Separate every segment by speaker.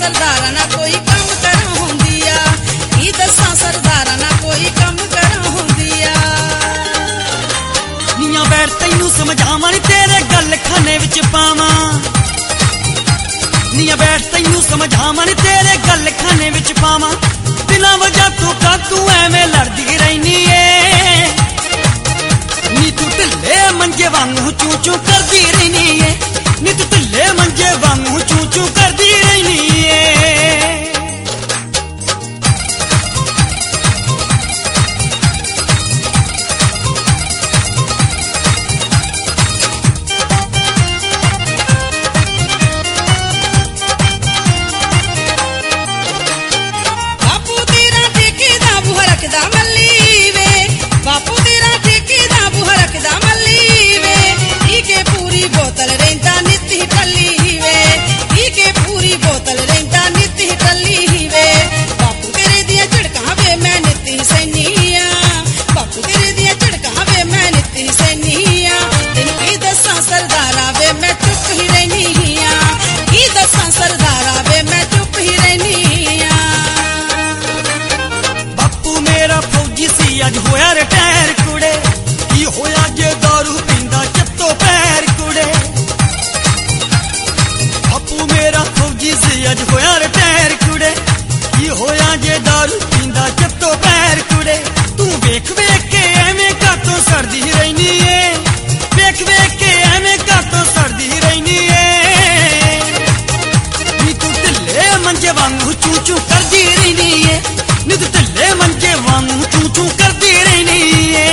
Speaker 1: सरदारा ना कोई कम कर होंदिया, की दसा सरदारा ना कोई कम कर होंदिया।
Speaker 2: निया बैठ तैनू समझावन तेरे गल खाने विच पावां, निया बैठ तैनू समझावन तेरे गल खाने विच पावां। बिना वजह तो का तू एवें लड़दी रहनी है, नी तू ढिले मंजे वांगू चू चू करदी रहनी है, नी तू ढिले मंजे वांगू चू चू करदी रहनी है।
Speaker 1: बापू तेरा ठेकेदा बूहा रखदा मल्ली वे, के पूरी बोतल रहिंदा नित ही टल्ली वे, के पूरी बोतल रहिंदा नित ही टल्ली वे। बापू तेरे दियां झड़कां वे मैं नित ही सैनिया, बापू तेरे दियां झड़कां वे मैं नित ही सैनिया। तेनू की दसां सरदारा वे मैं चुप ही रहनिया, की दसां सरदारा वे मैं चुप ही रहनिया।
Speaker 2: बापू मेरा फौजी सी अज होया रिटायर कुड़े, की होया जे दारू पींदा चित्तो पैर कुड़े। बापू मेरा फौजी सी अज होया रिटायर कुड़े, की होया जे दारू पींदा चित्तो पैर कुड़े। तू वेख वेख के एवें कातों सड़दी रहनी है, वेख वेख के एवें कातों सड़दी रहनी है, नी तू ढिले मंजे वांगू चू चू करदी रहनी है, नी तू ढिले मंजे वांगू चू चू करदी रहनी है।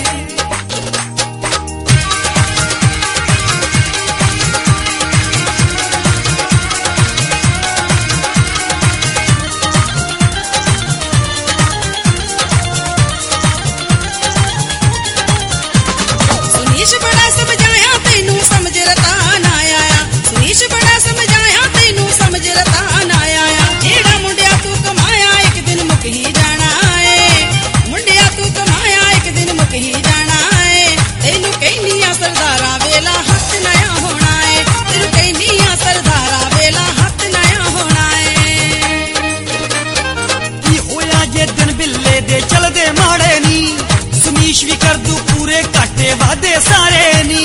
Speaker 1: सुनीश बड़ा समझाया तैनू समझ रता ना आया, सुनीश बड़ा समझाया तैनू समझ रता ना आया। जेड़ा मुंडिया तू कमाया एक दिन मुक ही जाना है, मुंडिया तू कमाया एक दिन मुक ही जाना है। तैनू कहनिया सरदारा वेला हथ नया होना है, तैनू कहनिया सरदारा वेला हथ नया होना है।
Speaker 2: की होया जे दिन बिल्ले दे चलदे माड़े नी, सुनीश भी कर दू पूरे काटे वादे सारे नी।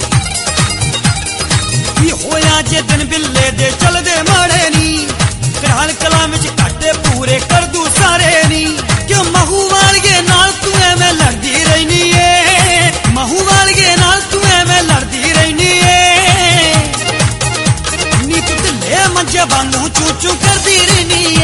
Speaker 2: की होया जे दिन बिल्ले दे चलदे माड़े नी, कराल कला विच काटे पूरे कर दू सारे नी। क्यों महू वालगे नाल तू एवें लड़दी रहनी है, महू वालगे नाल तू एवें लड़दी रहनी है, नी तू ढिले मंजे वांगू चू चू करदी रहनी